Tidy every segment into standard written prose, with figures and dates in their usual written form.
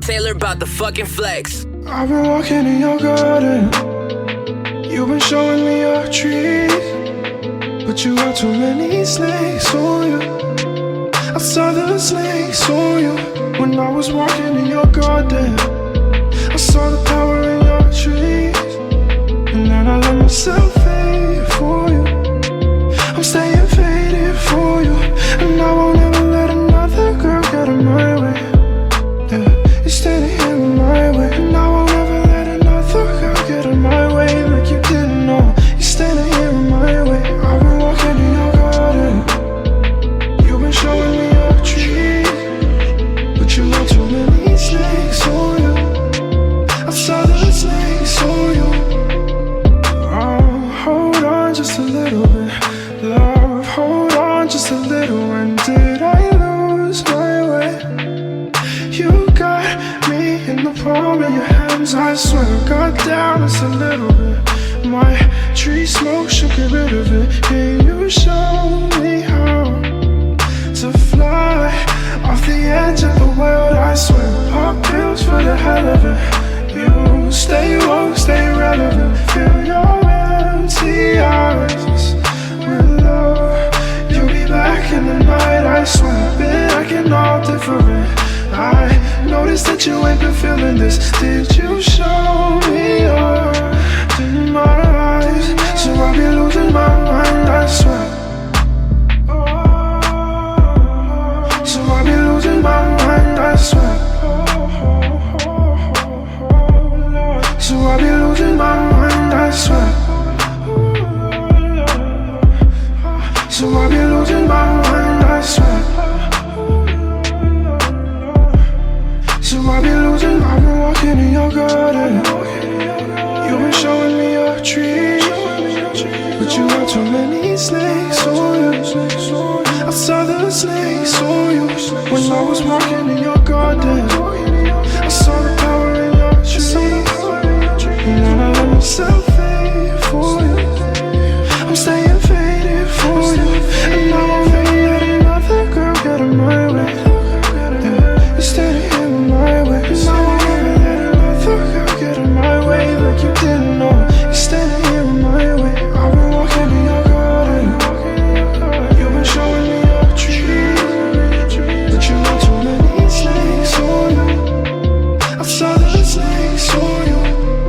Taylor about the fucking flex. I've been walking in your garden. You've been showing me your trees, but you got too many snakes on you. I saw the snakes on you when I was walking in your garden. I saw the power in your trees, and then I let myself fade for you. I'm staying faded for you, and I won't ever let another girl get in my way. Yeah, you're standing here in my way, and I won't ever let another girl get in my way like you didn't know. You're standing here in my way. I've been walking in your garden. You've been showing me your trees, but you got too many snakes on you. I saw the snakes on you. Oh, hold on just a little bit, love, hold on just a little. When did I lose my way? You got me in the palm of your hands. I swear I got down just a little bit. My tree smoke should get rid of it. Can you show me how to fly off the edge of the world? I swear, pop pills for the hell of it. You stay woke, stay relevant. Fill your empty eyes with love. You'll be back in the night. I swear, been acting all different. I noticed that you ain't been feeling this. Did you show me your demise? So I'll be losing my mind, I swear. So I'll be losing my mind, I swear. So I'll be losing my mind, I swear. So I'll be losing my mind, I swear. So I'll be losing, I've been walking in your garden. You've been showing me your trees, but you got too many snakes on you. I saw the snakes on you when I was walking in your garden. I saw the power in your trees, and then I let myself fade for you. I'm staying faded for you, and I won't let another girl get in my way. Yeah, you're standing here in my way, and I won't let another girl get in my way like you didn't know. You're standing here in my way. I've been walking in your garden. You've been showing me your trees, but you got too many snakes on you. I saw the snakes on you.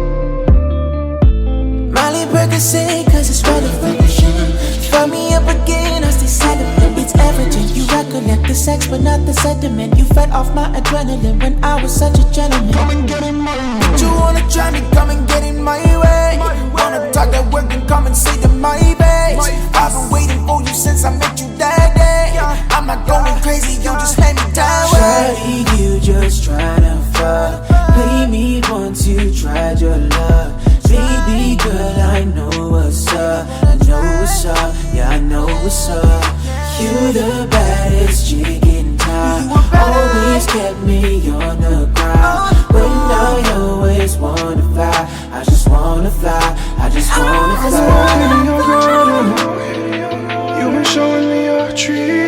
Molly Percocet, cause it's relevant. Fill me up again, I stay celibate. It's evident you recollect the sex but not the sentiment. You fed off my adrenaline when I was such a gentleman. Come and get in my way. You wanna try me, come and get in my way. Wanna talk that work and come and say to my base. I've been waiting for you since I met you that day. I'm not going crazy, you just let me die. Shawty, you just tryna fuck. Play me once you tried your luck. Baby girl, I know what's up. I know what's up, yeah, I know what's up. You the baddest chick in town. Always kept me on the ground. But now you always wanna fly. I just wanna fly, I just wanna fly. I've been walking in your garden. You've been showing me your trees,